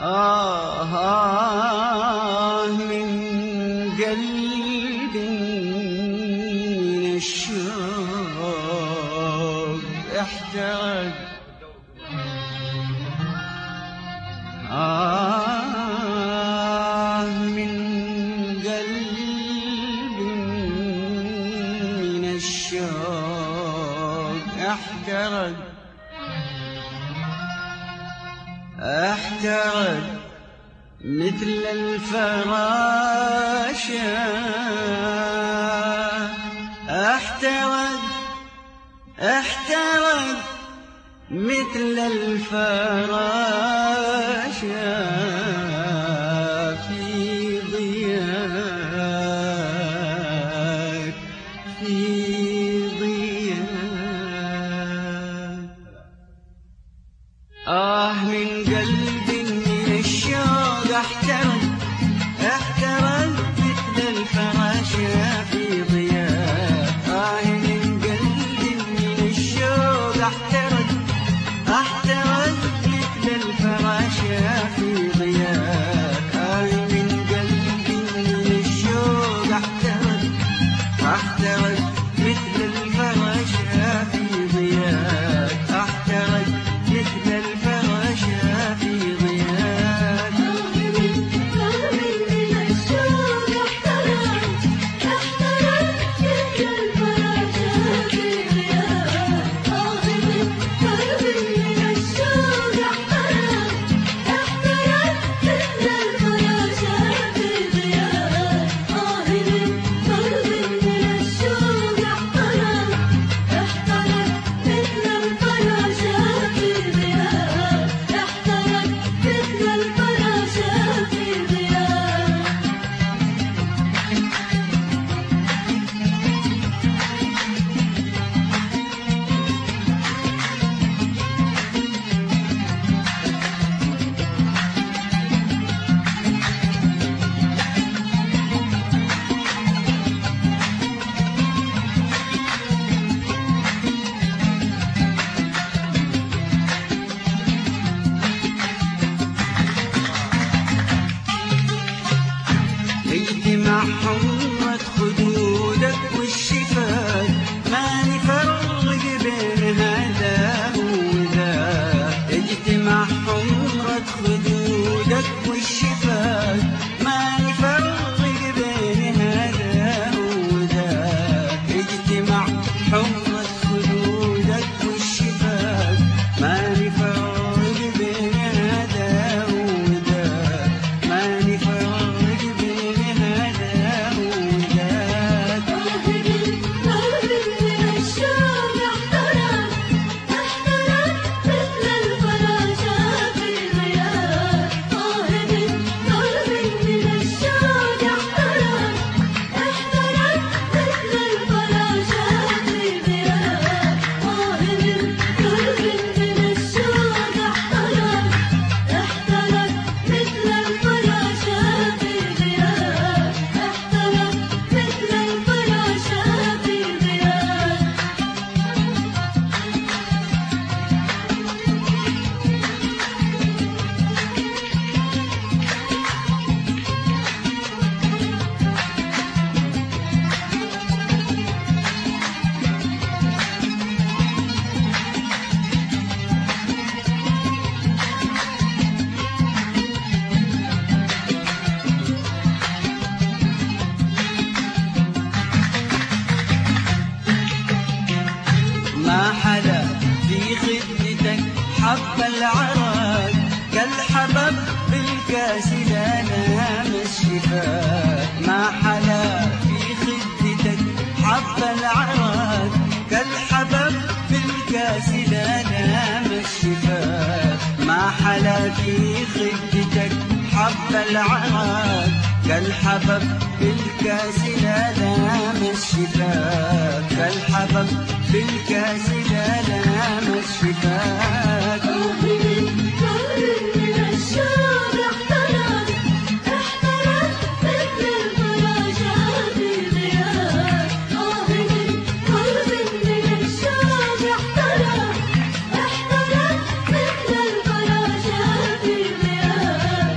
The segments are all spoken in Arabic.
من قلب من الشوق احترق. من قلب من الشوق احترق. احترق مثل الفراشة. احترق مثل الفراشة في ضياك في ضياك. من قلب من الشوق احترق. احترق مثل الفراشة في ضياك. من قلب من الشوق احترق. احترق مثل الفراشة في ضياك. من قلب من الشوق احترق. احترق مثل الفراشة في ضياك. احترق مثل الفراشة في ضياك. من الشوق احترق. احترق مثل الفراشة في ضياك. من الشوق احترق. احترق مثل الفراشة في ضياك. من الشوق احترق. احترق مثل الفراشة في ضياك. احترق مثل الفراشة في ضياك. اجتماع حمرة خدودك والشفاك. ما نفرق بين هذا وذاك. اجتماع حمرة خدودك والشفاك. ما نفرق بين هذا وذاك. اجتماع حمرة خدودك والشفاك. ما نفرق بين هذا وذاك. ما نفرق بين هذا وذاك. من الشوق احترق. احترق مثل الفراشة في ضياك. من الشوق احترق. احترق مثل الفراشة في ضياك. من الشوق احترق. احترق مثل الفراشة في ضياك. احترق مثل الفراشة في ضياك. ما حدا في خدتك حب العراق. كالحبب بالكاس لا نام الشفاك. ما حدا في خدتك حب العراق. كالحبب بالكاس لا نام الشفاك. ما حلا في خدتك حب العراق. كالحبب بالكاس لا نام الشفاك. كالحبب بالكاس لا نام الشفاك. من الشوق احترق. احترق مثل الفراشة في ضياك. من الشوق احترق. احترق مثل الفراشة في ضياك.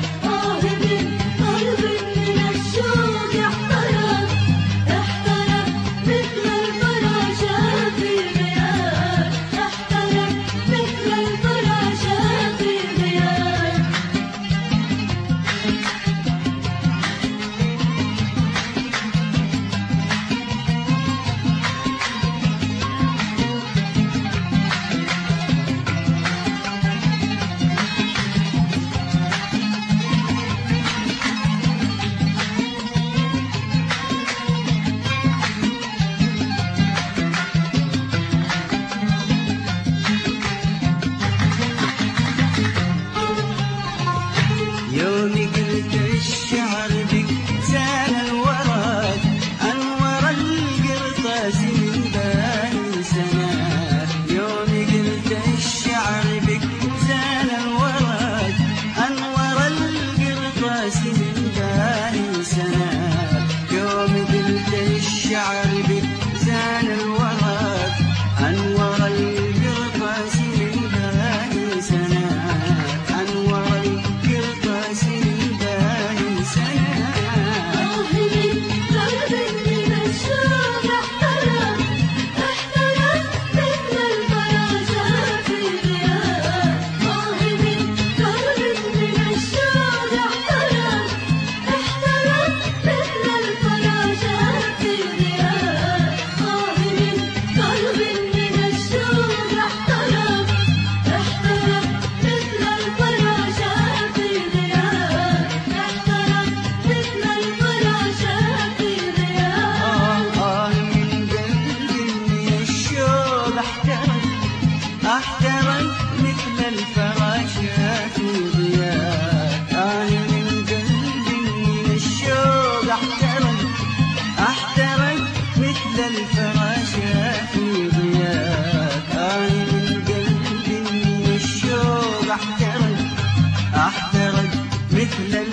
الفراشة في ضياك. أنا من قلبي من الشوق احترق مثل